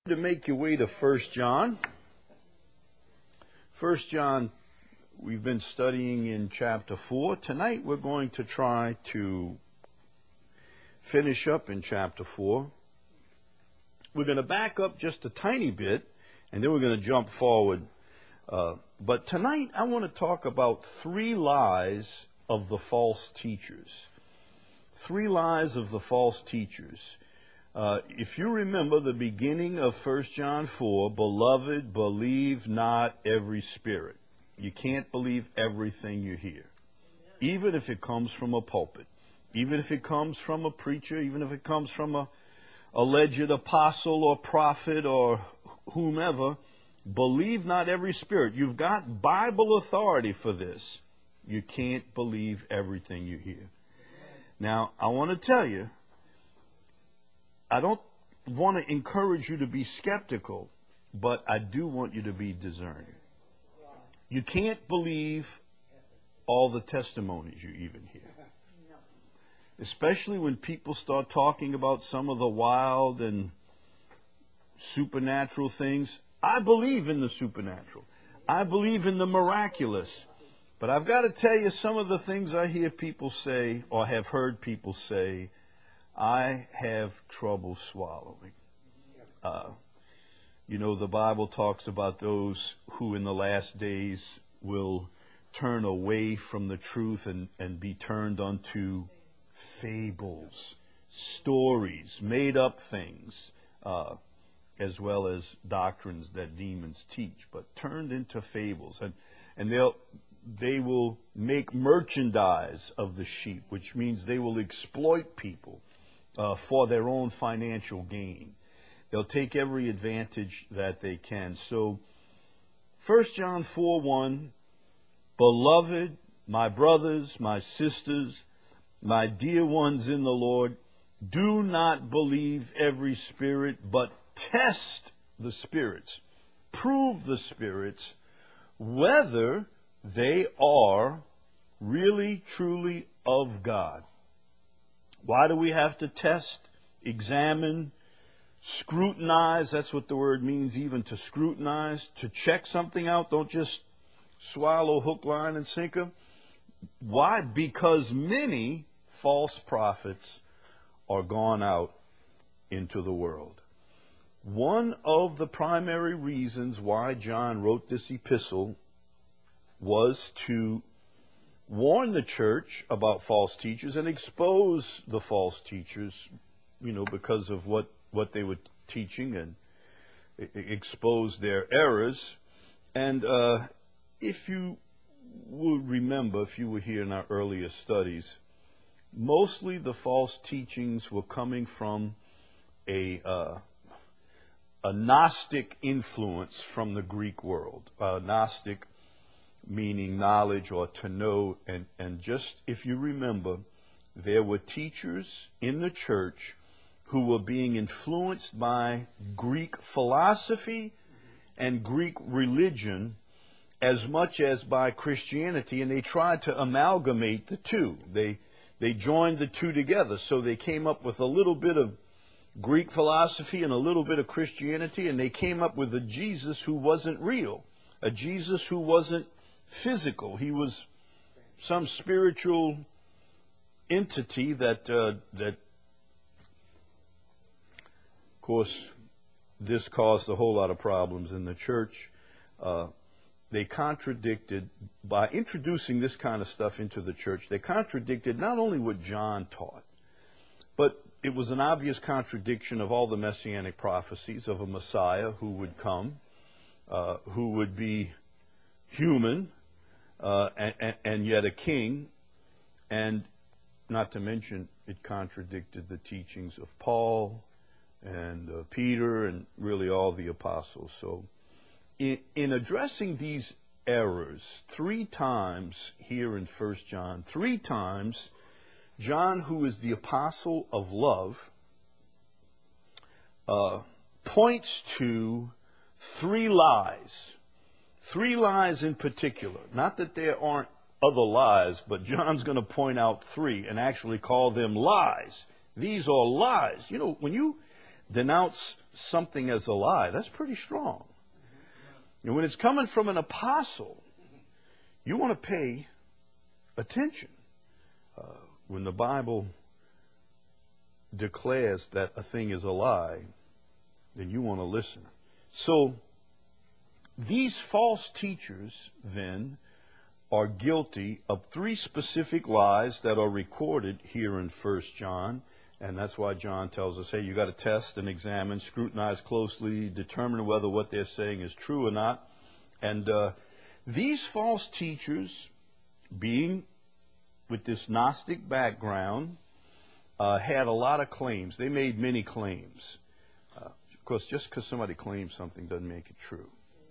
To make your way to 1 John. 1 John, we've been studying in chapter 4. Tonight we're going to try to finish up in chapter 4. We're going to back up just a tiny bit, and then we're going to jump forward. But tonight I want to talk about 3 lies of the false teachers. 3 lies of the false teachers. If you remember the beginning of 1 John 4, beloved, believe not every spirit. You can't believe everything you hear, even if it comes from a pulpit, even if it comes from a preacher, even if it comes from a alleged apostle or prophet or whomever. Believe not every spirit. You've got Bible authority for this. You can't believe everything you hear. Now, I want to tell you, I don't want to encourage you to be skeptical, but I do want you to be discerning. You can't believe all the testimonies you even hear. Especially when people start talking about some of the wild and supernatural things. I believe in the supernatural. I believe in the miraculous. But I've got to tell you, some of the things I hear people say or have heard people say, I have trouble swallowing. The Bible talks about those who in the last days will turn away from the truth and be turned unto fables, stories, made up things, as well as doctrines that demons teach, but turned into fables. And they will make merchandise of the sheep, which means they will exploit people for their own financial gain. They'll take every advantage that they can. So 1 John 4:1, beloved, my brothers, my sisters, my dear ones in the Lord, do not believe every spirit, but test the spirits. Prove the spirits whether they are really, truly of God. Why do we have to test, examine, scrutinize? That's what the word means, even to scrutinize, to check something out. Don't just swallow hook, line, and sinker. Why? Because many false prophets are gone out into the world. One of the primary reasons why John wrote this epistle was to warn the church about false teachers and expose the false teachers, because of what they were teaching, and expose their errors. And if you would remember, if you were here in our earlier studies, mostly the false teachings were coming from a Gnostic influence from the Greek world. Gnostic meaning knowledge or to know, and just if you remember, there were teachers in the church who were being influenced by Greek philosophy and Greek religion as much as by Christianity, and they tried to amalgamate the two. They joined the two together, so they came up with a little bit of Greek philosophy and a little bit of Christianity, and they came up with a Jesus who wasn't real, a Jesus who wasn't physical. He was some spiritual entity that of course, this caused a whole lot of problems in the church. They contradicted, by introducing this kind of stuff into the church, they contradicted not only what John taught, but it was an obvious contradiction of all the messianic prophecies of a Messiah who would come, who would be human, and yet a king. And not to mention, it contradicted the teachings of Paul and Peter and really all the apostles. So in addressing these errors 3 times here in 1 John, 3 times, John, who is the apostle of love, points to 3 lies. 3 lies in particular. Not that there aren't other lies, but John's going to point out 3 and actually call them lies. These are lies. When you denounce something as a lie, that's pretty strong. And when it's coming from an apostle, you want to pay attention. When the Bible declares that a thing is a lie, then you want to listen. So these false teachers then are guilty of 3 specific lies that are recorded here in 1 John. And that's why John tells us, hey, you got to test and examine, scrutinize closely, determine whether what they're saying is true or not. And these false teachers, being with this Gnostic background, had a lot of claims. They made many claims. Of course, just because somebody claims something doesn't make it true.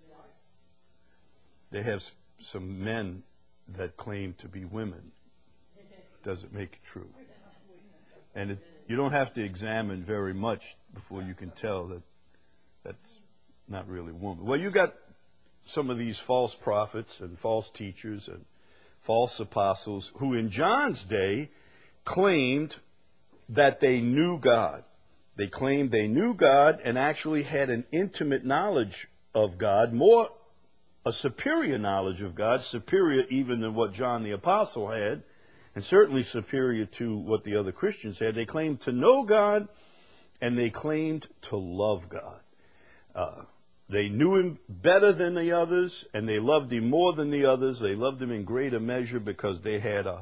They have some men that claim to be women. Doesn't make it true. And you don't have to examine very much before you can tell that that's not really a woman. Well, you got some of these false prophets and false teachers and false apostles who in John's day claimed that they knew God. They claimed they knew God and actually had an intimate knowledge of God, more a superior knowledge of God, superior even than what John the Apostle had, and certainly superior to what the other Christians had. They claimed to know God, and they claimed to love God. They knew Him better than the others, and they loved Him more than the others. They loved Him in greater measure because they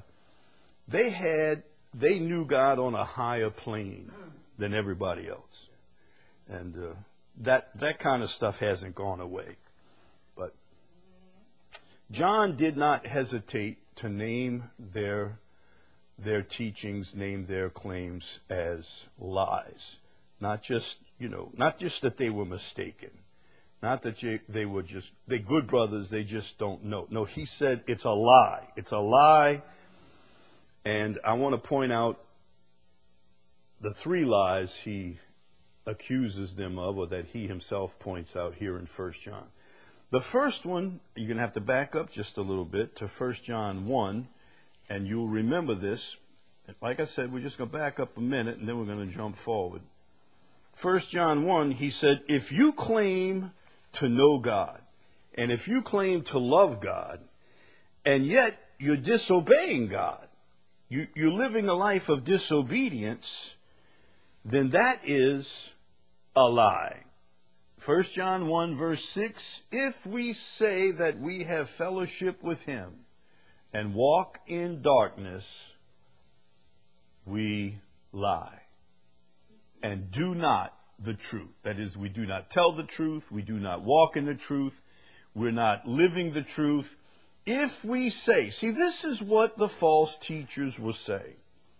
knew God on a higher plane than everybody else. And that kind of stuff hasn't gone away. But John did not hesitate to name their teachings, name their claims as lies. Not just that they were mistaken. Not that they're good brothers, they just don't know. No, he said it's a lie. It's a lie. And I want to point out the 3 lies he accuses them of, or that he himself points out here in 1 John. The first one, you're going to have to back up just a little bit to 1 John 1, and you'll remember this. Like I said, we're just going to back up a minute, and then we're going to jump forward. 1 John 1, he said, if you claim to know God, and if you claim to love God, and yet you're disobeying God, you're living a life of disobedience, then that is a lie. 1 John 1 verse 6, if we say that we have fellowship with Him and walk in darkness, we lie and do not the truth. That is, we do not tell the truth, we do not walk in the truth, we're not living the truth. If we say, see, this is what the false teachers will say.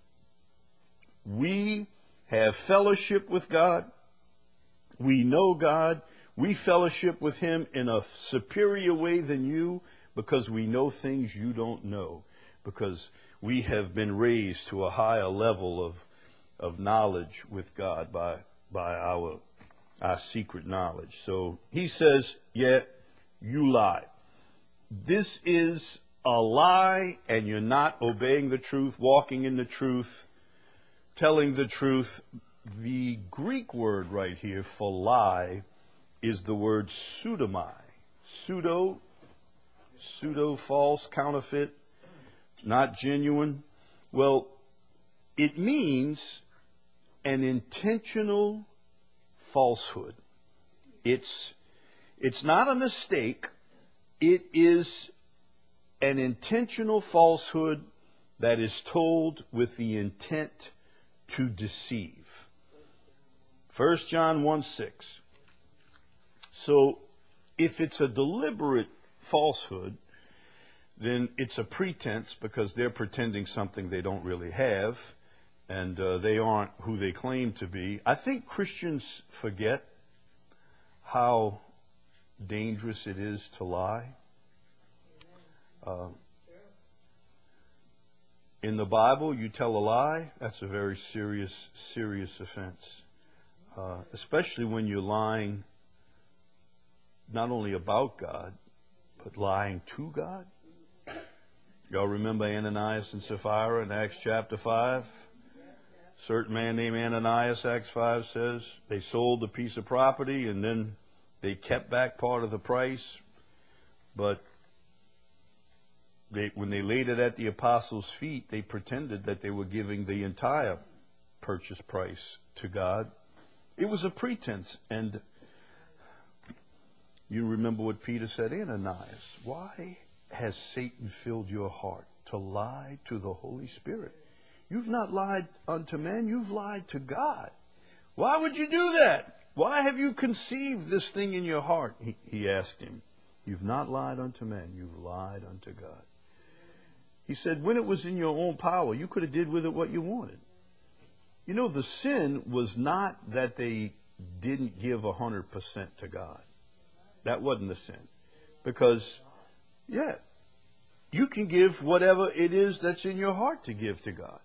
We have fellowship with God. We know God. We fellowship with Him in a superior way than you because we know things you don't know. Because we have been raised to a higher level of knowledge with God by our secret knowledge. So he says, yeah, you lie. This is a lie, and you're not obeying the truth, walking in the truth, telling the truth. The Greek word right here for lie is the word pseudomai. Pseudo, false, counterfeit, not genuine. Well, it means an intentional falsehood. It's not a mistake. It is an intentional falsehood that is told with the intent to deceive. 1 John 1:6. So if it's a deliberate falsehood, then it's a pretense because they're pretending something they don't really have, and they aren't who they claim to be. I think Christians forget how dangerous it is to lie. In the Bible, you tell a lie, that's a very serious offense. Especially when you're lying not only about God, but lying to God. Y'all remember Ananias and Sapphira in Acts chapter 5? certain man named Ananias, Acts 5 says, they sold a piece of property and then they kept back part of the price. But when they laid it at the apostles' feet, they pretended that they were giving the entire purchase price to God. It was a pretense. And you remember what Peter said, Ananias, why has Satan filled your heart to lie to the Holy Spirit? You've not lied unto men, you've lied to God. Why would you do that? Why have you conceived this thing in your heart? He asked him. You've not lied unto men, you've lied unto God. He said, when it was in your own power, you could have did with it what you wanted. You know, the sin was not that they didn't give 100% to God. That wasn't the sin. Because, yeah, you can give whatever it is that's in your heart to give to God.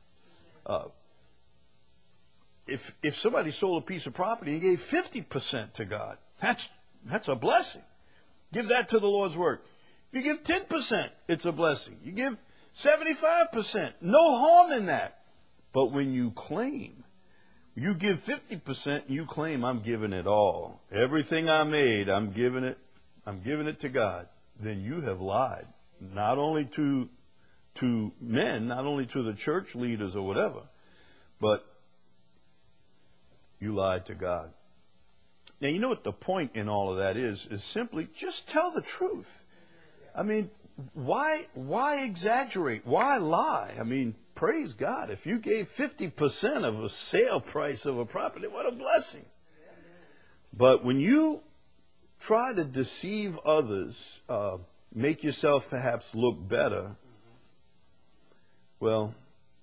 If somebody sold a piece of property and gave 50% to God, that's a blessing. Give that to the Lord's work. If you give 10%, it's a blessing. You give 75%, no harm in that. But when you claim, you give 50% and you claim, I'm giving it all. Everything I made, I'm giving it to God. Then you have lied. Not only to men, not only to the church leaders or whatever, but you lied to God. Now, you know what the point in all of that is simply just tell the truth. I mean, why exaggerate? Why lie? I mean, praise God. If you gave 50% of a sale price of a property, what a blessing. But when you try to deceive others, make yourself perhaps look better, well,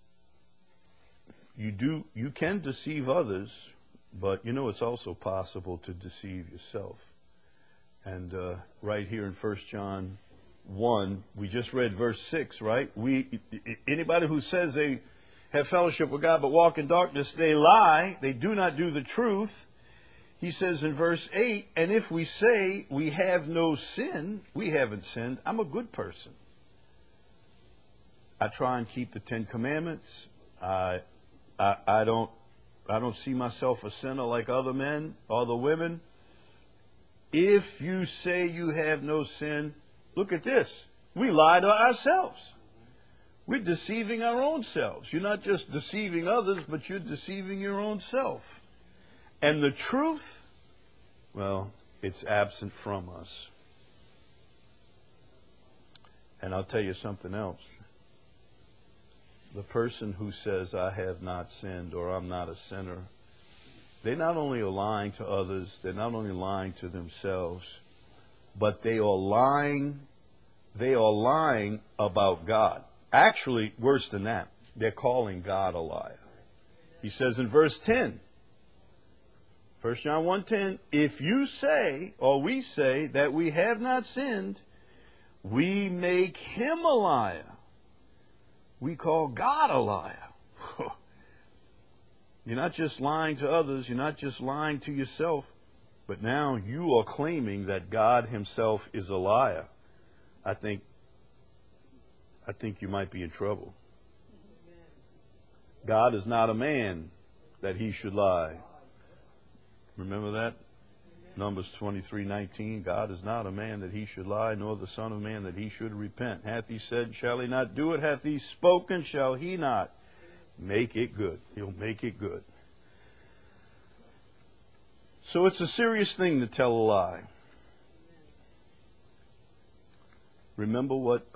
you can deceive others, but you know it's also possible to deceive yourself. And right here in 1 John 1, we just read verse 6, right? Anybody who says they have fellowship with God but walk in darkness, they lie, they do not do the truth. He says in verse 8, and if we say we have no sin, we haven't sinned, I'm a good person. I try and keep the 10 Commandments. I don't see myself a sinner like other men, other women. If you say you have no sin, look at this. We lie to ourselves. We're deceiving our own selves. You're not just deceiving others, but you're deceiving your own self. And the truth, well, it's absent from us. And I'll tell you something else. The person who says, I have not sinned or I'm not a sinner, they not only are lying to others, they're not only lying to themselves, but they are lying about God. Actually, worse than that, they're calling God a liar. He says in verse 10, 1 John 1:10, if you say, or we say, that we have not sinned, we make him a liar. We call God a liar. You're not just lying to others, you're not just lying to yourself, but now you are claiming that God himself is a liar. I think you might be in trouble. God is not a man that he should lie. Remember that? Numbers 23:19. God is not a man that he should lie, nor the son of man that he should repent. Hath he said, shall he not do it? Hath he spoken, shall he not make it good? He'll make it good. So it's a serious thing to tell a lie. Remember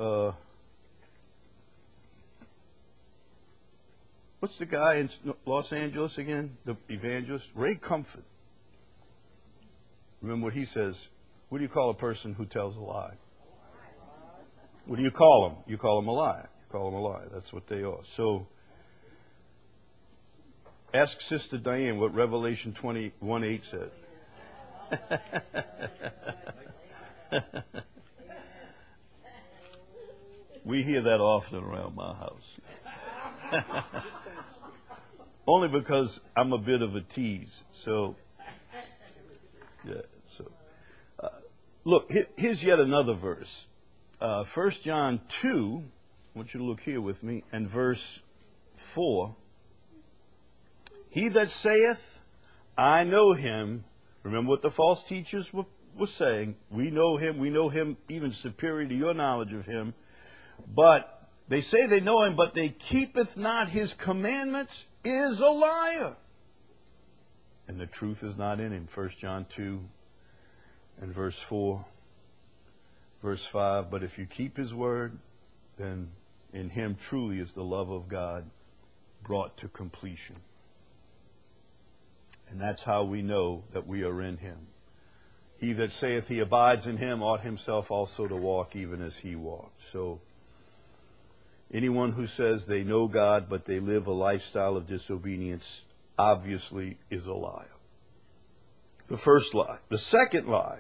what's the guy in Los Angeles again? The evangelist? Ray Comfort. Remember what he says. What do you call a person who tells a lie? What do you call them? You call them a liar. You call them a liar. That's what they are. So, ask Sister Diane what Revelation 21:8 says. We hear that often around my house. Only because I'm a bit of a tease. So, yeah. So, look, here's yet another verse. 1 John 2, I want you to look here with me, and verse 4. He that saith, I know him. Remember what the false teachers were saying. We know him even superior to your knowledge of him. But they say they know him, but they keepeth not his commandments, is a liar. And the truth is not in him. 1 John 2 and verse 4, verse 5. But if you keep his word, then in him truly is the love of God brought to completion. And that's how we know that we are in him. He that saith he abides in him ought himself also to walk even as he walked. So anyone who says they know God but they live a lifestyle of disobedience obviously is a liar. The first lie. The second lie.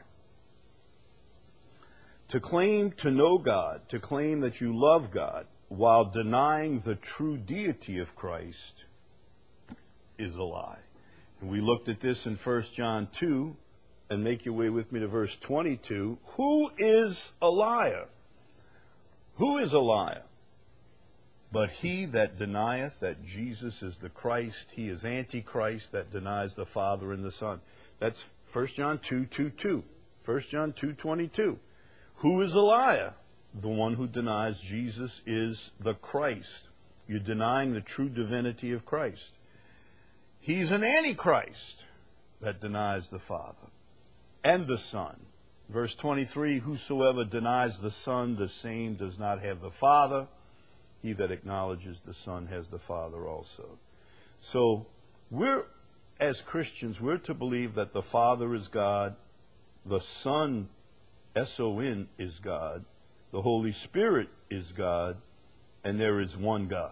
To claim to know God, to claim that you love God while denying the true deity of Christ is a lie. And we looked at this in 1 John 2, and make your way with me to verse 22. Who is a liar? Who is a liar? But he that denieth that Jesus is the Christ, he is Antichrist, that denies the Father and the Son. That's 1 John 2:2. 1 John 2:22. Who is a liar? The one who denies Jesus is the Christ. You're denying the true divinity of Christ. He's an Antichrist that denies the Father and the Son. Verse 23, whosoever denies the Son, the same does not have the Father. He that acknowledges the Son has the Father also. So as Christians, we're to believe that the Father is God, the Son, S-O-N, is God, the Holy Spirit is God, and there is one God.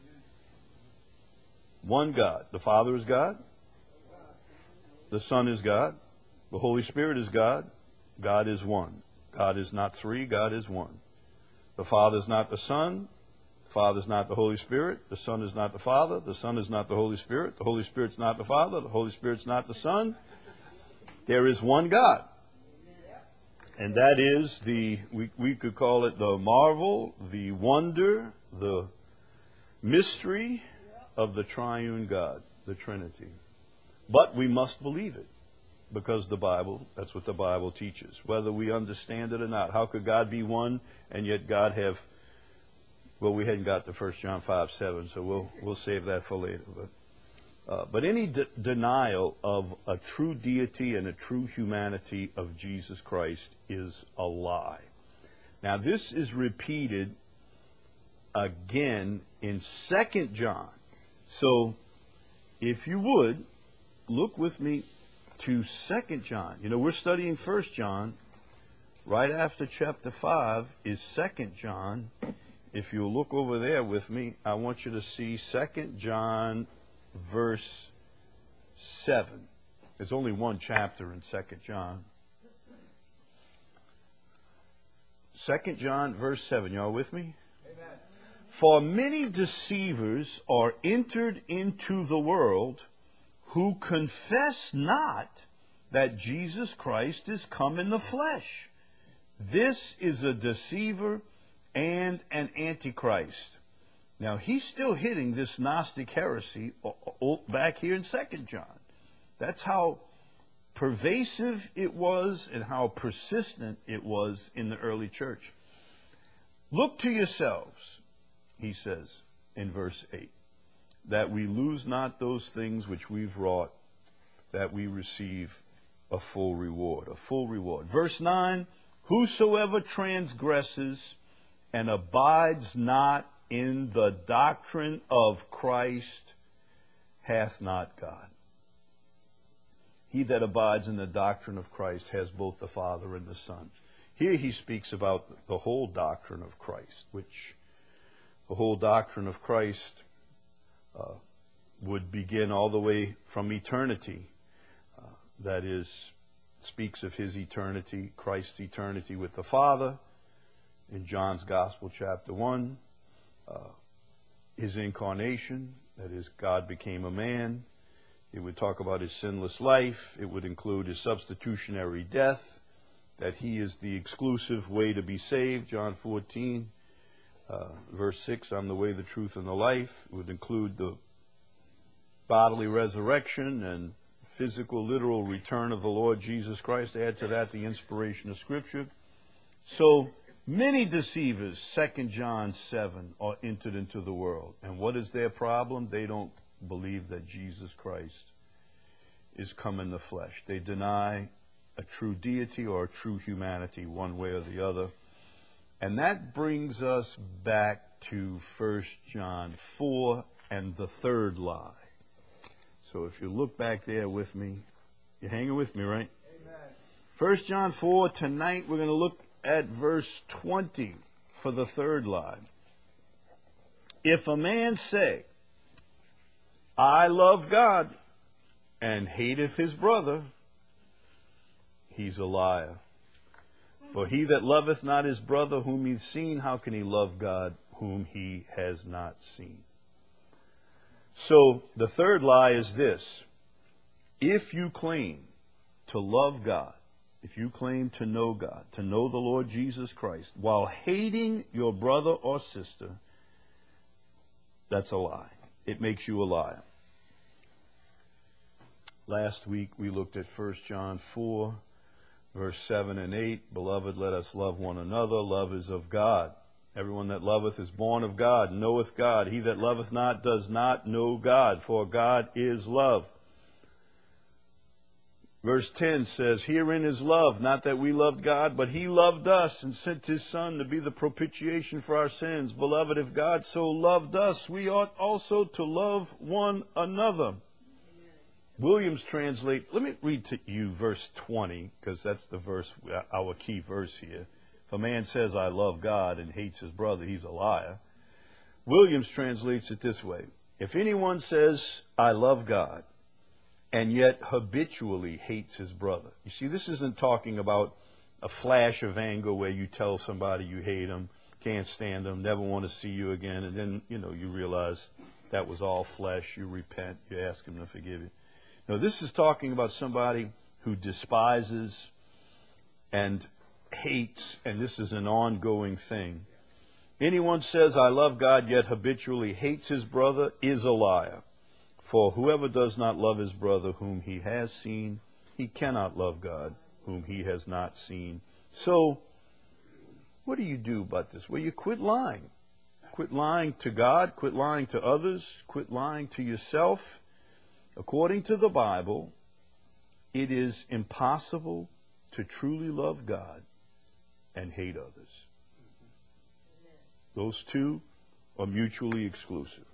One God. The Father is God. The Son is God. The Holy Spirit is God. God is one. God is not three. God is one. The Father is not the Son. The Father is not the Holy Spirit. The Son is not the Father. The Son is not the Holy Spirit. The Holy Spirit's not the Father. The Holy Spirit's not the Son. There is one God. And that is we could call it the marvel, the wonder, the mystery of the triune God, the Trinity. But we must believe it, because that's what the Bible teaches, whether we understand it or not. How could God be one and yet God have, well, we hadn't got to 1 John 5:7, so we'll save that for later. But any denial of a true deity and a true humanity of Jesus Christ is a lie. Now, this is repeated again in 2 John. So, if you would, look with me to 2 John. You know, we're studying 1 John. Right after chapter 5 is 2 John. If you'll look over there with me, I want you to see 2 John verse 7. There's only one chapter in 2 John. 2 John verse 7. Y'all with me? Amen. For many deceivers are entered into the world, who confess not that Jesus Christ is come in the flesh. This is a deceiver and an antichrist. Now, he's still hitting this Gnostic heresy back here in 2 John. That's how pervasive it was and how persistent it was in the early church. Look to yourselves, he says in verse 8, that we lose not those things which we've wrought, that we receive a full reward. A full reward. Verse 9, whosoever transgresses and abides not in the doctrine of Christ hath not God. He that abides in the doctrine of Christ has both the Father and the Son. Here he speaks about the whole doctrine of Christ, which the whole doctrine of Christ would begin all the way from eternity. That is, speaks of his eternity, Christ's eternity with the Father in John's Gospel, chapter 1. His incarnation, that is, God became a man. It would talk about his sinless life. It would include his substitutionary death, that he is the exclusive way to be saved, John 14, verse 6, I'm the way, the truth, and the life. It would include the bodily resurrection and physical, literal return of the Lord Jesus Christ. Add to that the inspiration of Scripture. So many deceivers, 2 John 7, are entered into the world. And what is their problem? They don't believe that Jesus Christ is come in the flesh. They deny a true deity or a true humanity, one way or the other. And that brings us back to 1 John 4 and the third lie. So if you look back there with me, you're hanging with me, right? Amen. 1 John 4, tonight we're going to look at verse 20 for the third lie. If a man say, I love God, and hateth his brother, he's a liar. For he that loveth not his brother whom he's seen, how can he love God whom he has not seen? So the third lie is this. If you claim to love God, if you claim to know God, to know the Lord Jesus Christ, while hating your brother or sister, that's a lie. It makes you a liar. Last week we looked at 1 John 4, verse 7 and 8. Beloved, let us love one another. Love is of God. Everyone that loveth is born of God, knoweth God. He that loveth not does not know God, for God is love. Verse 10 says, herein is love, not that we loved God, but he loved us and sent his Son to be the propitiation for our sins. Beloved, if God so loved us, we ought also to love one another. Williams translates, let me read to you verse 20, because that's the verse, our key verse here. If a man says, I love God, and hates his brother, he's a liar. Williams translates it this way. If anyone says, I love God, and yet habitually hates his brother. You see, this isn't talking about a flash of anger where you tell somebody you hate them, can't stand them, never want to see you again, and then, you realize that was all flesh, you repent, you ask him to forgive you. No, this is talking about somebody who despises and hates, and this is an ongoing thing. Anyone says, I love God, yet habitually hates his brother, is a liar. For whoever does not love his brother whom he has seen, he cannot love God whom he has not seen. So, what do you do about this? Well, you quit lying. Quit lying to God, quit lying to others, quit lying to yourself. According to the Bible, it is impossible to truly love God and hate others. Those two are mutually exclusive.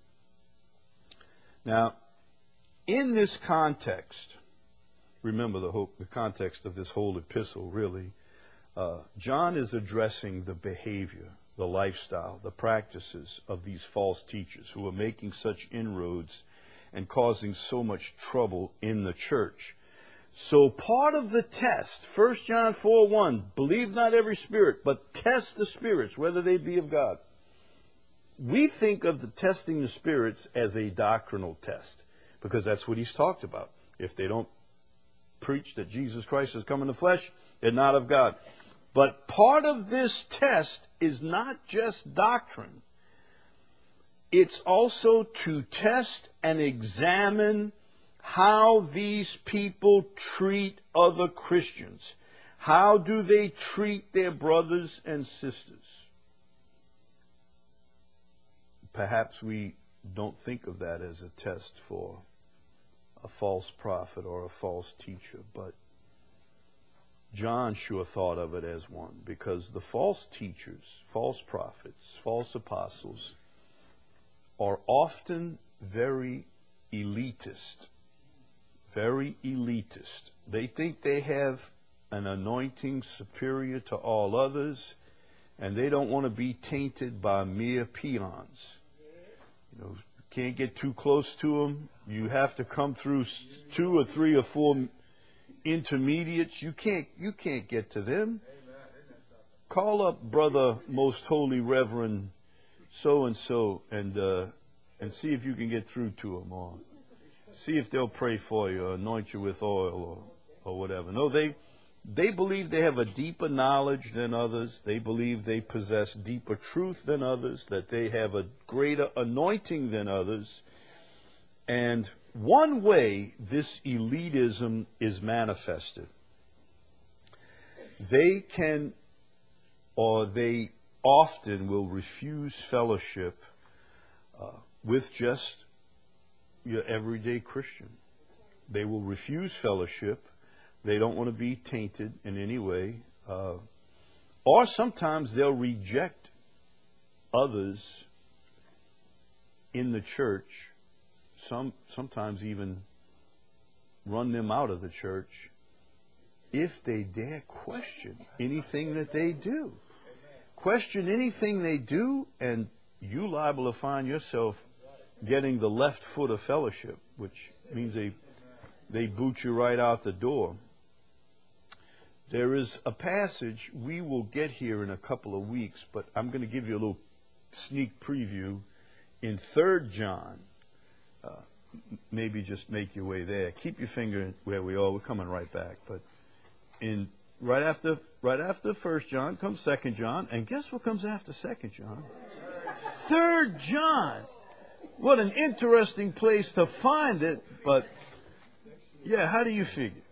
Now, in this context, remember the context of this whole epistle, really, John is addressing the behavior, the lifestyle, the practices of these false teachers who are making such inroads and causing so much trouble in the church. So part of the test, 1 John 4:1, believe not every spirit, but test the spirits, whether they be of God. We think of the testing the spirits as a doctrinal test, because that's what he's talked about. If they don't preach that Jesus Christ has come in the flesh, they're not of God. But part of this test is not just doctrine. It's also to test and examine how these people treat other Christians. How do they treat their brothers and sisters? Perhaps we don't think of that as a test for a false prophet or a false teacher, but John sure thought of it as one, because the false teachers, false prophets, false apostles are often very elitist. Very elitist. They think they have an anointing superior to all others, and they don't want to be tainted by mere peons. You can't get too close to them. You have to come through 2 or 3 or 4 intermediates. You can't get to them. Call up Brother Most Holy Reverend so and so, and see if you can get through to them, or see if they'll pray for you, or anoint you with oil, or whatever. No, they believe they have a deeper knowledge than others. They believe they possess deeper truth than others, that they have a greater anointing than others. And one way this elitism is manifested, they can, or they often will refuse fellowship with just your everyday Christian. They will refuse fellowship. They don't want to be tainted in any way. Or sometimes they'll reject others in the church, sometimes even run them out of the church if they dare question anything that they do. Question anything they do, and you liable to find yourself getting the left foot of fellowship, which means they boot you right out the door. There is a passage we will get here in a couple of weeks, but I'm going to give you a little sneak preview in 3 John. Maybe just make your way there. Keep your finger where we are. We're coming right back. But right after 1 John comes 2 John, and guess what comes after 2 John? 3 John. What an interesting place to find it, but yeah, how do you figure?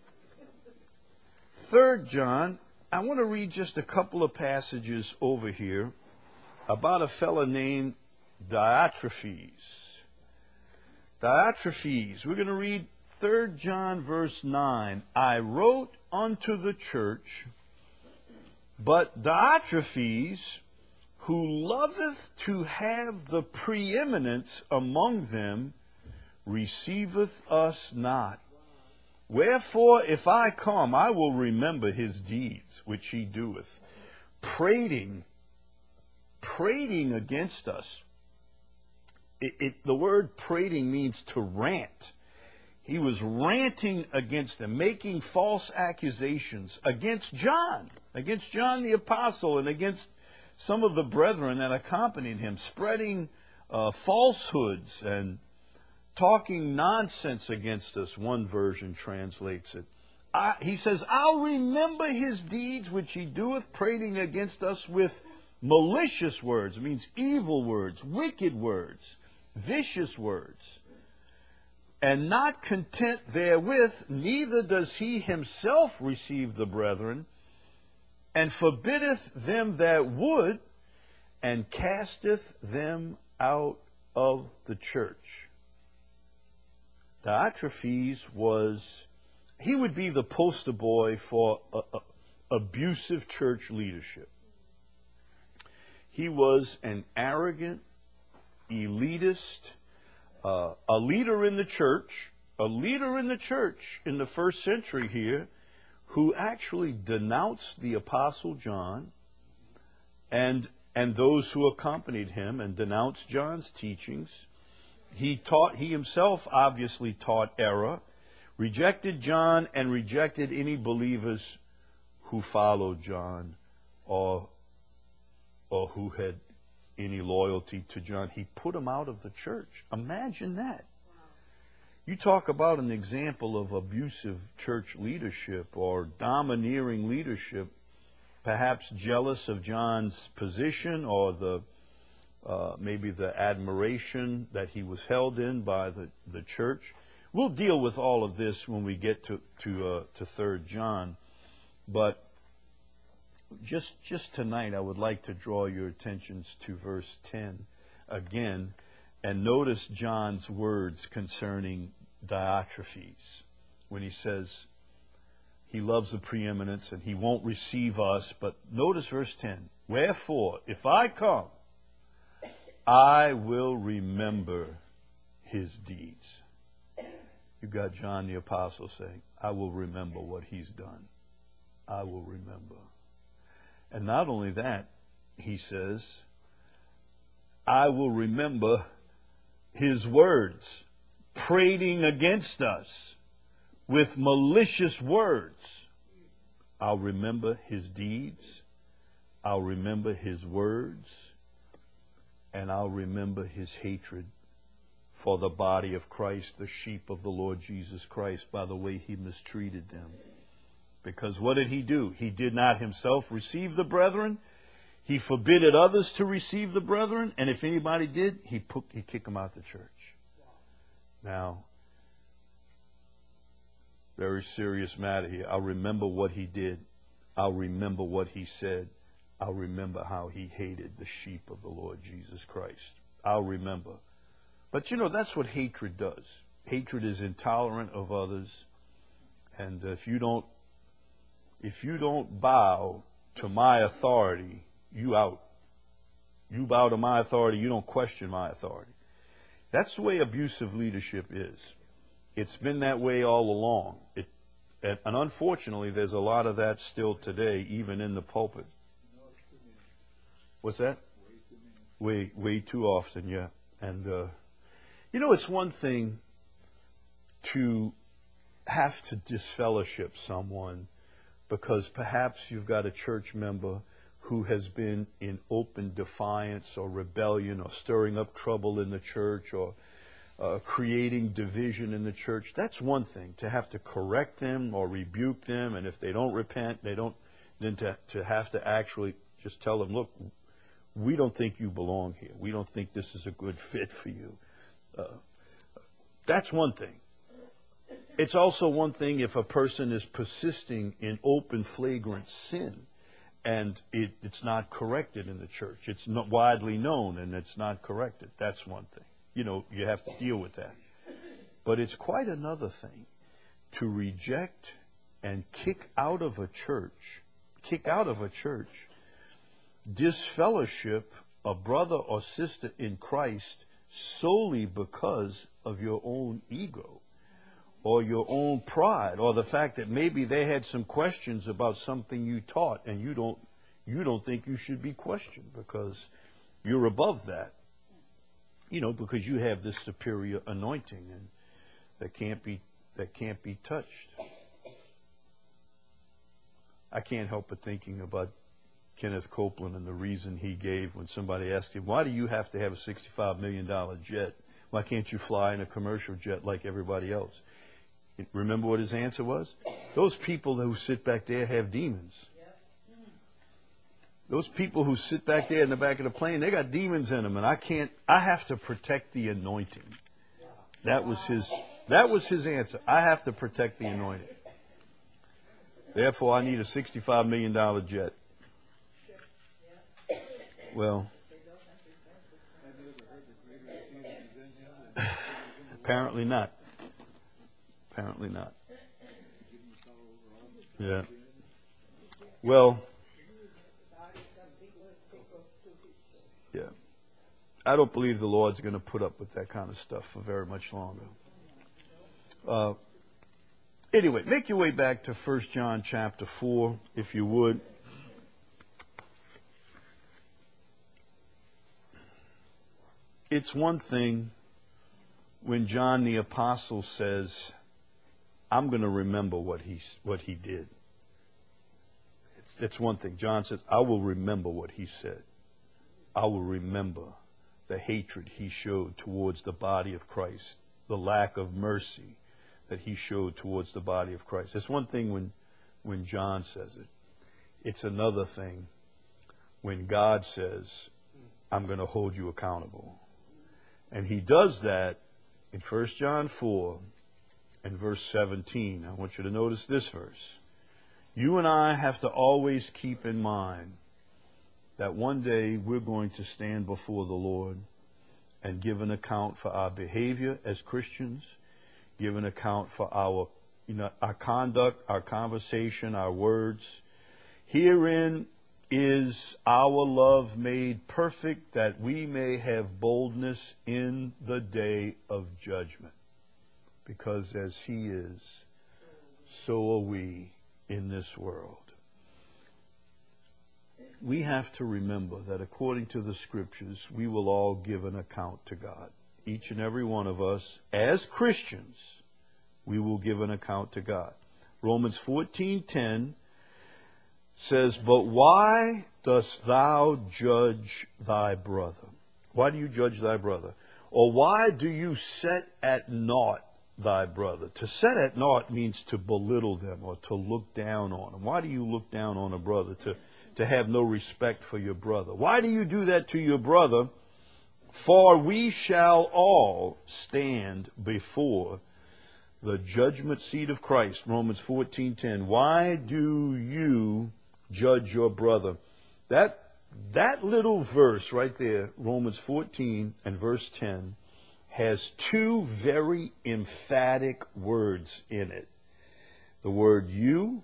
3 John, I want to read just a couple of passages over here about a fellow named Diotrephes. Diotrephes, we're going to read 3 John verse 9. I wrote unto the church, but Diotrephes, who loveth to have the preeminence among them, receiveth us not. Wherefore, if I come, I will remember his deeds, which he doeth, prating against us. The word prating means to rant. He was ranting against them, making false accusations against John the apostle, and against some of the brethren that accompanied him, spreading falsehoods and talking nonsense against us. One version translates it. He says, I'll remember his deeds which he doeth, prating against us with malicious words. It means evil words, wicked words, vicious words. And not content therewith, neither does he himself receive the brethren, and forbiddeth them that would, and casteth them out of the church. Diotrephes would be the poster boy for abusive church leadership. He was an arrogant, elitist, a leader in the church in the first century here, who actually denounced the Apostle John and those who accompanied him, and denounced John's teachings. He himself obviously taught error, rejected John, and rejected any believers who followed John or who had any loyalty to John. He put them out of the church. Imagine that. You talk about an example of abusive church leadership or domineering leadership, perhaps jealous of John's position or maybe the admiration that he was held in by the church. We'll deal with all of this when we get to 3 John. But just tonight, I would like to draw your attentions to verse 10 again, and notice John's words concerning Diotrephes, when he says he loves the preeminence and he won't receive us. But notice verse 10. Wherefore, if I come, I will remember his deeds. You got John the apostle saying, I will remember what he's done. I will remember. And not only that, he says, I will remember his words, prating against us with malicious words. I'll remember his deeds, I'll remember his words, and I'll remember his hatred for the body of Christ, the sheep of the Lord Jesus Christ, by the way he mistreated them. Because what did he do? He did not himself receive the brethren. He forbidded others to receive the brethren. And if anybody did, he kicked them out of the church. Now, very serious matter here. I'll remember what he did. I'll remember what he said. I'll remember how he hated the sheep of the Lord Jesus Christ. I'll remember. But that's what hatred does. Hatred is intolerant of others. And if you don't bow to my authority, you out. You bow to my authority, you don't question my authority. That's the way abusive leadership is. It's been that way all along. And unfortunately, there's a lot of that still today, even in the pulpit. What's that? Way too often, yeah. And, it's one thing to have to disfellowship someone because perhaps you've got a church member who has been in open defiance or rebellion or stirring up trouble in the church or creating division in the church. That's one thing, to have to correct them or rebuke them, and if they don't repent, then to have to actually just tell them, look, we don't think you belong here. We don't think this is a good fit for you. That's one thing. It's also one thing if a person is persisting in open, flagrant sin and it's not corrected in the church. It's not widely known and it's not corrected. That's one thing. You have to deal with that. But it's quite another thing to reject and kick out of a church, disfellowship a brother or sister in Christ solely because of your own ego or your own pride or the fact that maybe they had some questions about something you taught and you don't think you should be questioned because you're above that. Because you have this superior anointing and that can't be touched. I can't help but thinking about Kenneth Copeland and the reason he gave when somebody asked him, why do you have to have a $65 million jet? Why can't you fly in a commercial jet like everybody else? Remember what his answer was? Those people who sit back there have demons. Those people who sit back there in the back of the plane, they got demons in them, and I have to protect the anointing. That was his answer. I have to protect the anointing. Therefore, I need a $65 million jet. Well, apparently not. Apparently not. Yeah. Well, yeah. I don't believe the Lord's going to put up with that kind of stuff for very much longer. Anyway, make your way back to 1 John chapter 4, if you would. It's one thing when John the Apostle says, I'm going to remember what he did. It's one thing. John says, I will remember what he said. I will remember the hatred he showed towards the body of Christ, the lack of mercy that he showed towards the body of Christ. It's one thing when John says it. It's another thing when God says, I'm going to hold you accountable. And he does that in 1 John 4 and verse 17. I want you to notice this verse. You and I have to always keep in mind that one day we're going to stand before the Lord and give an account for our behavior as Christians, give an account for our conduct, our conversation, our words. Herein is our love made perfect, that we may have boldness in the day of judgment. Because as he is, so are we in this world. We have to remember that according to the Scriptures, we will all give an account to God. Each and every one of us, as Christians, we will give an account to God. Romans 14:10 says, but why dost thou judge thy brother? Why do you judge thy brother? Or why do you set at naught thy brother? To set at naught means to belittle them or to look down on them. Why do you look down on a brother? To have no respect for your brother. Why do you do that to your brother For we shall all stand before the judgment seat of Christ. Romans 14:10. Why do you judge your brother? That little verse right there, Romans 14 and verse 10, has two very emphatic words in it. The word you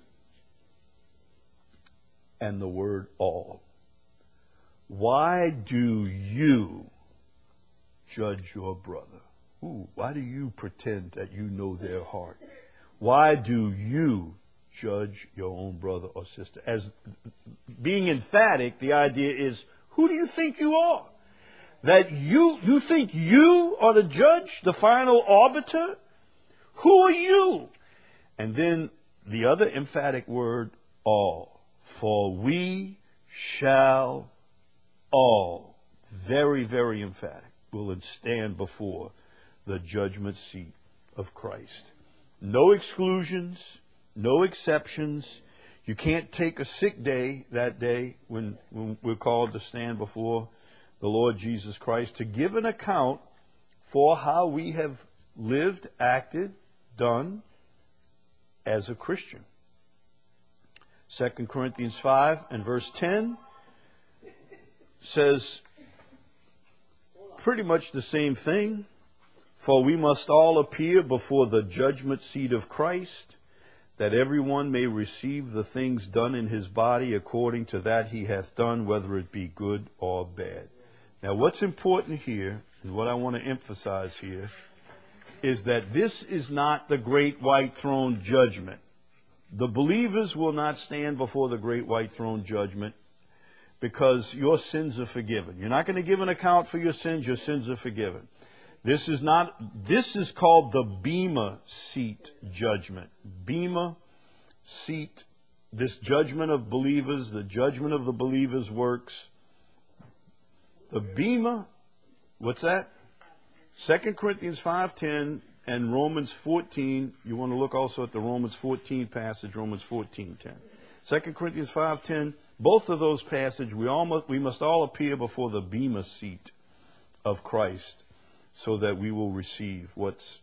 and the word all. Why do you judge your brother? Ooh, why do you pretend that you know their heart? Why do you judge your own brother or sister? As being emphatic, the idea is, who do you think you are? That you think you are the judge, the final arbiter? Who are you? And then the other emphatic word, all. For we shall all, very, very emphatic, will stand before the judgment seat of Christ. No exclusions, no exceptions. You can't take a sick day that day when we're called to stand before the Lord Jesus Christ to give an account for how we have lived, acted, done as a Christian. 2 Corinthians 5 and verse 10 says pretty much the same thing. For we must all appear before the judgment seat of Christ, that everyone may receive the things done in his body according to that he hath done, whether it be good or bad. Now what's important here, and what I want to emphasize here, is that this is not the great white throne judgment. The believers will not stand before the great white throne judgment because your sins are forgiven. You're not going to give an account for your sins are forgiven. This is called the Bema seat judgment. Bema seat, this judgment of believers, the judgment of the believers' works. The Bema, what's that? 2 Corinthians 5:10 and Romans 14. You want to look also at the Romans 14 passage, Romans 14:10. 2 Corinthians 5:10, both of those passages, we must all appear before the Bema seat of Christ, so that we will receive what's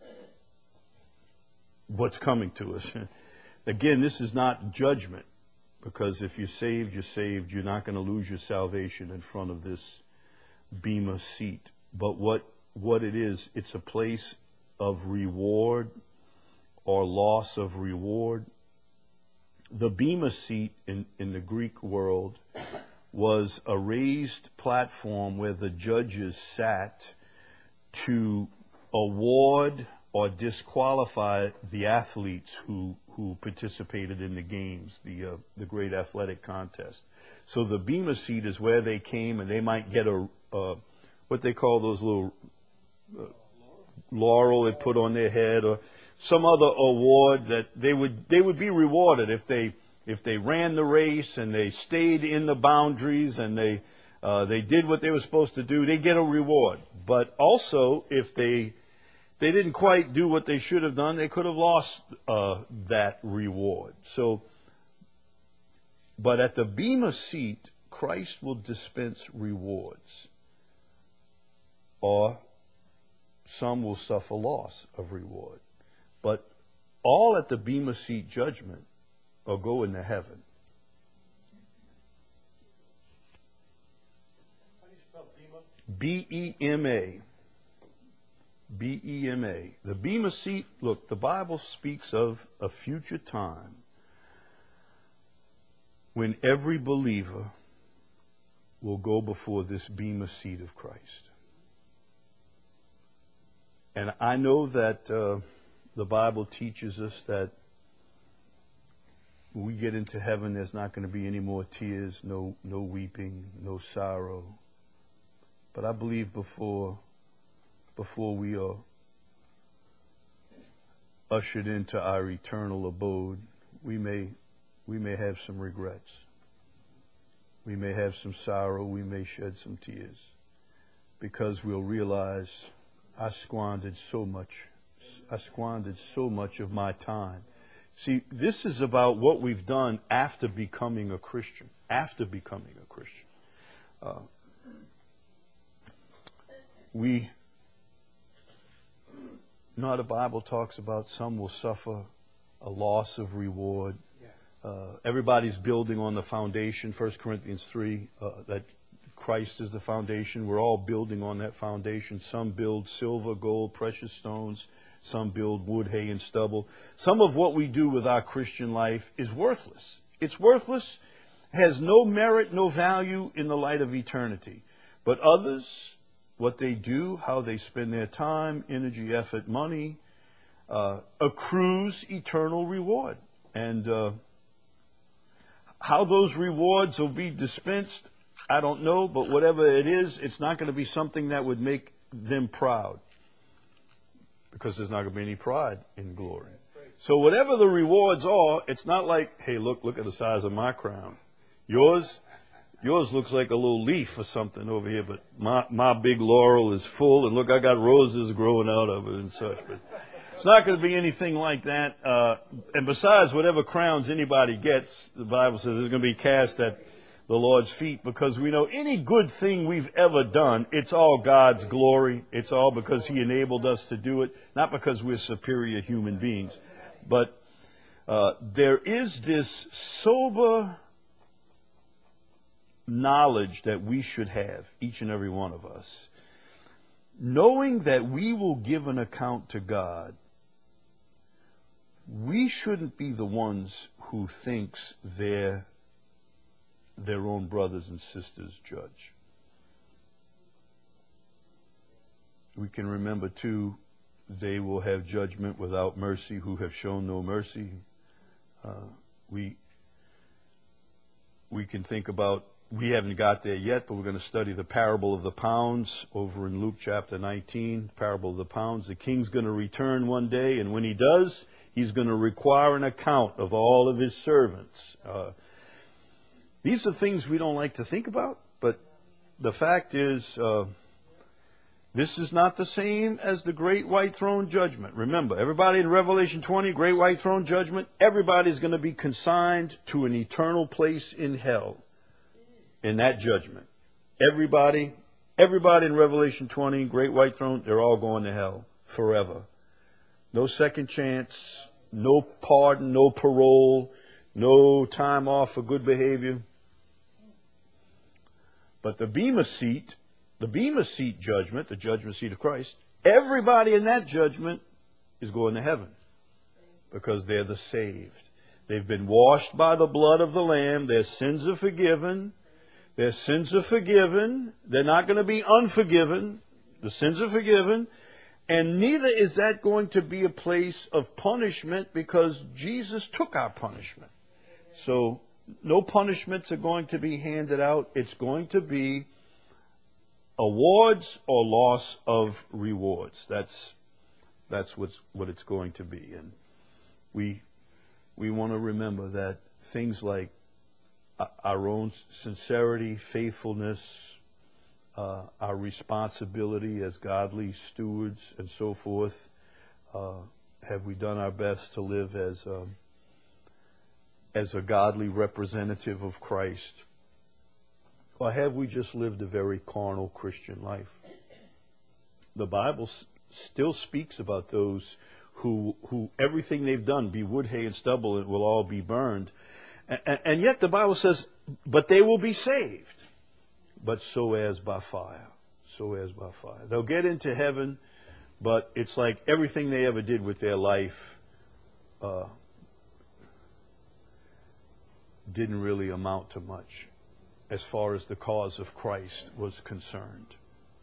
coming to us. Again, this is not judgment, because if you're saved, you're saved. You're not going to lose your salvation in front of this Bema seat. But what it is, it's a place of reward or loss of reward. The Bema seat in the Greek world was a raised platform where the judges sat to award or disqualify the athletes who participated in the games, the great athletic contest. So the Bema seat is where they came, and they might get what they call those little laurel they put on their head, or some other award that they would be rewarded if they ran the race and they stayed in the boundaries and they did what they were supposed to do. They get a reward. But also, if they didn't quite do what they should have done, they could have lost that reward. So, but at the Bema seat, Christ will dispense rewards, or some will suffer loss of reward. But all at the Bema seat judgment will go into heaven. B-E-M-A. B-E-M-A. The Bema seat, look, the Bible speaks of a future time when every believer will go before this Bema seat of Christ. And I know that the Bible teaches us that when we get into heaven, there's not going to be any more tears, no weeping, no sorrow. But I believe before we are ushered into our eternal abode, we may have some regrets. We may have some sorrow. We may shed some tears, because we'll realize I squandered so much of my time. See, this is about what we've done after becoming a Christian. We, you know how the Bible talks about some will suffer a loss of reward. Everybody's building on the foundation, 1 Corinthians 3, that Christ is the foundation. We're all building on that foundation. Some build silver, gold, precious stones. Some build wood, hay, and stubble. Some of what we do with our Christian life is worthless. It's worthless, has no merit, no value in the light of eternity. But others, what they do, how they spend their time, energy, effort, money, accrues eternal reward. And how those rewards will be dispensed, I don't know, but whatever it is, it's not going to be something that would make them proud. Because there's not going to be any pride in glory. So whatever the rewards are, it's not like, hey, look at the size of my crown. Yours looks like a little leaf or something over here, but my big laurel is full, and look, I got roses growing out of it and such. But it's not going to be anything like that. And besides, whatever crowns anybody gets, the Bible says, is going to be cast at the Lord's feet, because we know any good thing we've ever done, it's all God's glory. It's all because He enabled us to do it, not because we're superior human beings. But there is this sober knowledge that we should have, each and every one of us, knowing that we will give an account to God. We shouldn't be the ones who thinks they're their own brothers and sisters judge. We can remember too, they will have judgment without mercy who have shown no mercy. We can think about, we haven't got there yet, but we're going to study the parable of the pounds over in Luke chapter 19, parable of the pounds. The king's going to return one day, and when he does, he's going to require an account of all of his servants. These are things we don't like to think about, but the fact is, this is not the same as the great white throne judgment. Remember, everybody in Revelation 20, great white throne judgment, everybody's going to be consigned to an eternal place in hell in that judgment. Everybody in Revelation 20, great white throne, they're all going to hell forever. No second chance, no pardon, no parole, no time off for good behavior. But the Bema seat judgment, the judgment seat of Christ, everybody in that judgment is going to heaven because they're the saved. They've been washed by the blood of the Lamb. Their sins are forgiven. Their sins are forgiven. They're not going to be unforgiven. The sins are forgiven. And neither is that going to be a place of punishment, because Jesus took our punishment. So no punishments are going to be handed out. It's going to be awards or loss of rewards. That's what it's going to be. And we want to remember that things like our own sincerity, faithfulness, our responsibility as godly stewards and so forth, have we done our best to live as a godly representative of Christ? Or have we just lived a very carnal Christian life? The Bible still speaks about those who everything they've done, be wood, hay, and stubble, it will all be burned. And yet the Bible says, but they will be saved, but so as by fire. So as by fire. They'll get into heaven, but it's like everything they ever did with their life didn't really amount to much as far as the cause of Christ was concerned.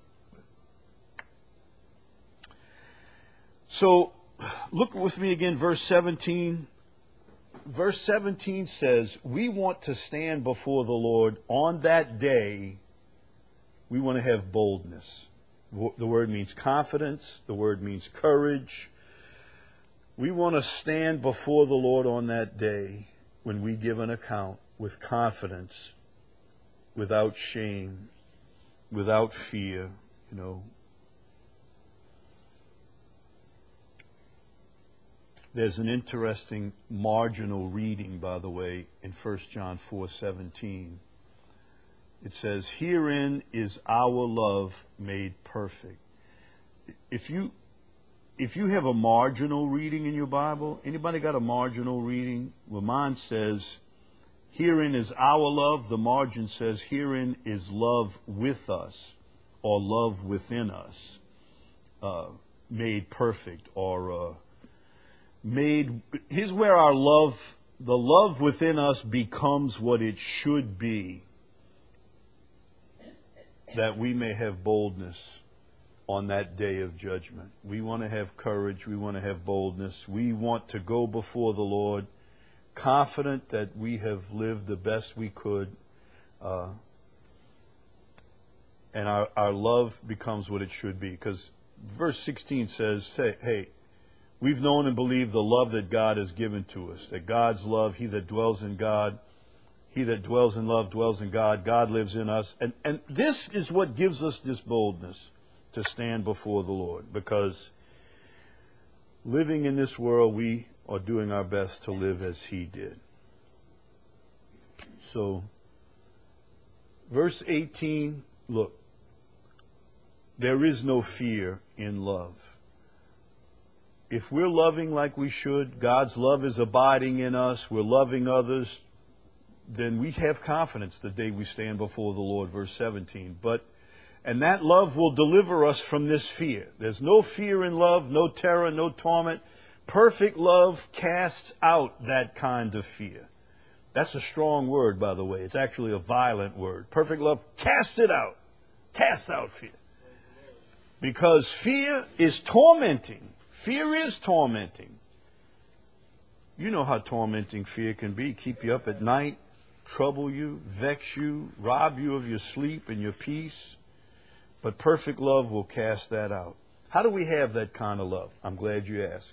So, look with me again, verse 17. Verse 17 says, we want to stand before the Lord on that day. We want to have boldness. The word means confidence. The word means courage. We want to stand before the Lord on that day when we give an account with confidence, without shame, without fear, There's an interesting marginal reading, by the way, in 1 John 4:17. It says, herein is our love made perfect. If you have a marginal reading in your Bible, anybody got a marginal reading? Well, mine says, herein is our love. The margin says, herein is love with us, or love within us, made perfect, or made. Here's where our love, the love within us becomes what it should be, that we may have boldness on that day of judgment. We want to have courage. We want to have boldness. We want to go before the Lord confident that we have lived the best we could. And our love becomes what it should be. Because verse 16 says, hey, we've known and believed the love that God has given to us. That God's love, he that dwells in God, he that dwells in love dwells in God. God lives in us. And this is what gives us this boldness to stand before the Lord. Because living in this world, we are doing our best to live as he did. So, verse 18, look. There is no fear in love. If we're loving like we should, God's love is abiding in us, we're loving others, then we have confidence the day we stand before the Lord, verse 17. And that love will deliver us from this fear. There's no fear in love, no terror, no torment. Perfect love casts out that kind of fear. That's a strong word, by the way. It's actually a violent word. Perfect love casts it out. Casts out fear. Because fear is tormenting. Fear is tormenting. You know how tormenting fear can be. Keep you up at night, trouble you, vex you, rob you of your sleep and your peace. But perfect love will cast that out. How do we have that kind of love? I'm glad you asked.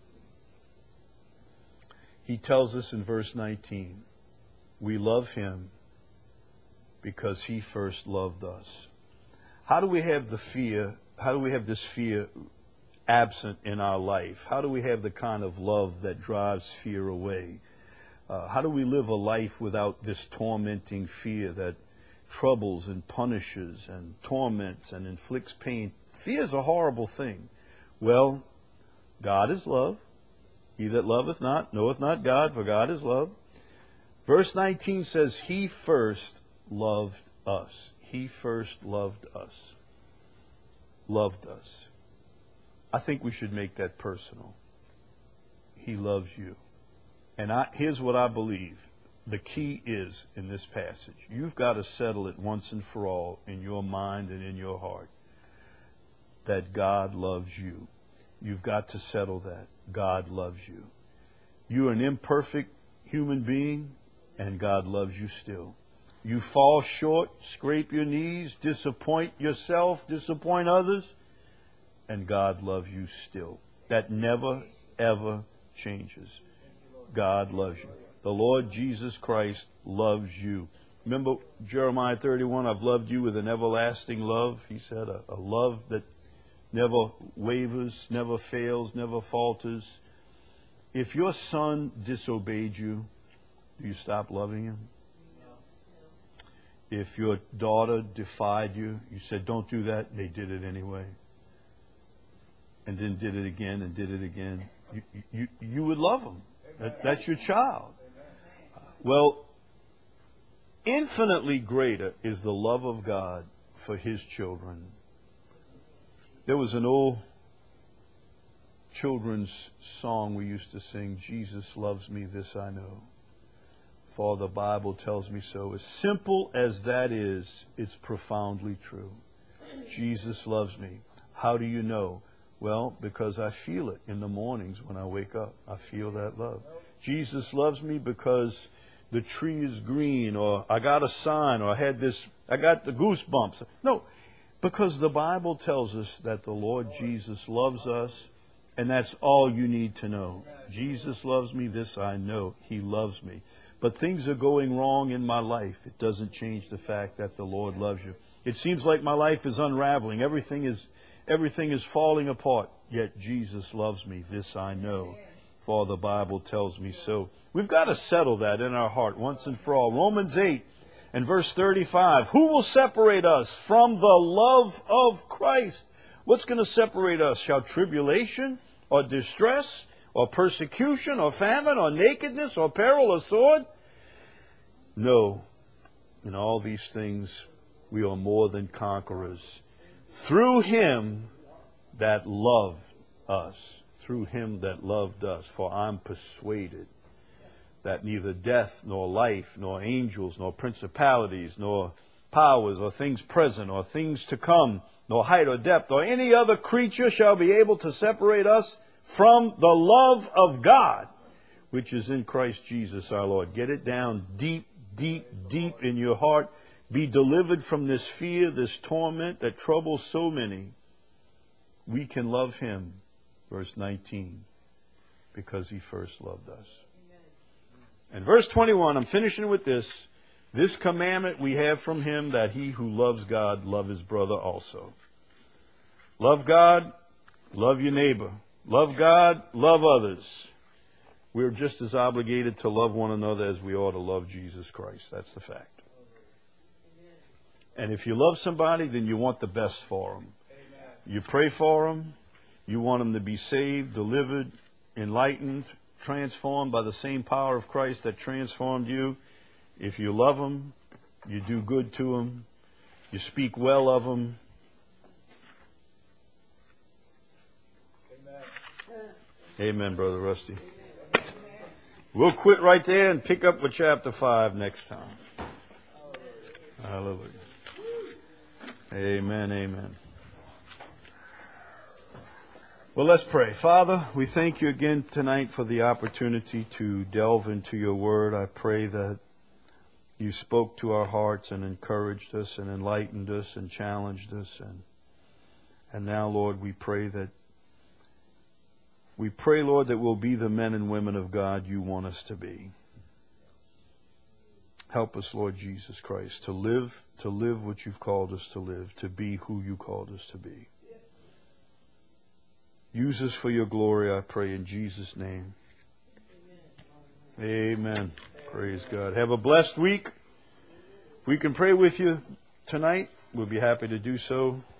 He tells us in verse 19, we love him because he first loved us. How do we have the fear? How do we have this fear absent in our life? How do we have the kind of love that drives fear away? How do we live a life without this tormenting fear that troubles and punishes and torments and inflicts pain? Fear is a horrible thing. Well, God is love. He that loveth not knoweth not God, for God is love. Verse 19 says, he first loved us. He first loved us. Loved us. I think we should make that personal. He loves you. And here's what I believe. The key is in this passage. You've got to settle it once and for all in your mind and in your heart that God loves you. You've got to settle that. God loves you. You're an imperfect human being, and God loves you still. You fall short, scrape your knees, disappoint yourself, disappoint others, and God loves you still. That never, ever changes. God loves you. The Lord Jesus Christ loves you. Remember Jeremiah 31, I've loved you with an everlasting love. He said a love that never wavers, never fails, never falters. If your son disobeyed you, do you stop loving him? If your daughter defied you, you said, don't do that, and they did it anyway. And then did it again and did it again. You would love them. That's your child. Well, infinitely greater is the love of God for his children. There was an old children's song we used to sing, Jesus loves me, this I know, for the Bible tells me so. As simple as that is, it's profoundly true. Jesus loves me. How do you know? Well, because I feel it in the mornings when I wake up. I feel that love. Jesus loves me because the tree is green, or I got a sign, or I got the goosebumps. No, because the Bible tells us that the Lord Jesus loves us, and that's all you need to know. Jesus loves me, this I know. He loves me. But things are going wrong in my life. It doesn't change the fact that the Lord loves you. It seems like my life is unraveling. Everything is falling apart. Yet Jesus loves me, this I know. For the Bible tells me so. We've got to settle that in our heart once and for all. Romans 8, And verse 35, who will separate us from the love of Christ? What's going to separate us? Shall tribulation or distress or persecution or famine or nakedness or peril or sword? No. In all these things we are more than conquerors through him that loved us. Through him that loved us. For I'm persuaded that neither death, nor life, nor angels, nor principalities, nor powers, or things present, or things to come, nor height or depth, or any other creature shall be able to separate us from the love of God, which is in Christ Jesus our Lord. Get it down deep, deep, deep in your heart. Be delivered from this fear, this torment that troubles so many. We can love him, verse 19, because he first loved us. And verse 21, I'm finishing with this. This commandment we have from him, that he who loves God love his brother also. Love God, love your neighbor. Love God, love others. We're just as obligated to love one another as we ought to love Jesus Christ. That's the fact. And if you love somebody, then you want the best for them. You pray for them. You want them to be saved, delivered, enlightened, transformed by the same power of Christ that transformed you. If you love them, you do good to them, you speak well of them. Amen, Brother Rusty. We'll quit right there and pick up with chapter 5 next time. Hallelujah. Amen, amen. Well, let's pray. Father, we thank you again tonight for the opportunity to delve into your word. I pray that you spoke to our hearts and encouraged us and enlightened us and challenged us. And now, Lord, we pray, Lord, that we'll be the men and women of God you want us to be. Help us, Lord Jesus Christ, to live what you've called us to live, to be who you called us to be. Use us for your glory, I pray, in Jesus' name. Amen. Praise God. Have a blessed week. If we can pray with you tonight, we'll be happy to do so.